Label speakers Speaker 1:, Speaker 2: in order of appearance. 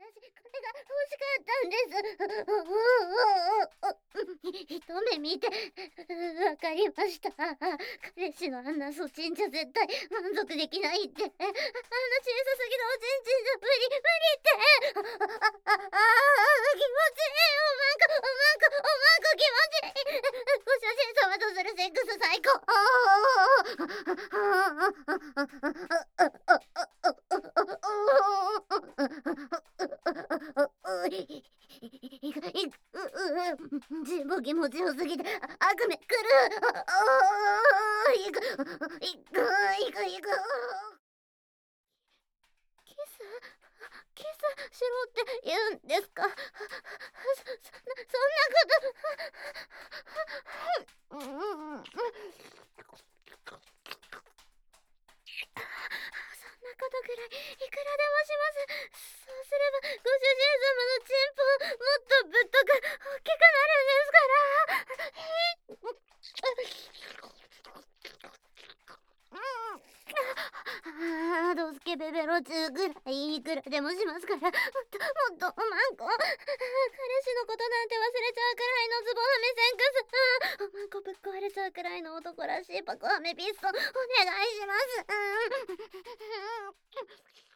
Speaker 1: 私、これが欲しかったんです。一目見て、わかりました。彼氏のあんなそちんじゃ絶対満足できないって。あんな小さすぎるおちんちんじゃ無理、無理って。気持ちいい。おまんこ気持ちいい。ご主人様とするセックス最高。全部気持ちよすぎて悪夢来る。行く行く行く行く。キスキスしろって言うんですか？そんなこと。そんなことくらいいくらでもします。そうすればご主人様のチンポもっとぶっとく大きくなるんですから。ドスケベベロチューぐらいいくらでもしますから。もっともっとおまんこ。彼氏のことなんて忘れちゃうくらいのズボンはめセンクス。おまんこぶっ壊れちゃうくらいの男らしいパコはめピストンお願いします。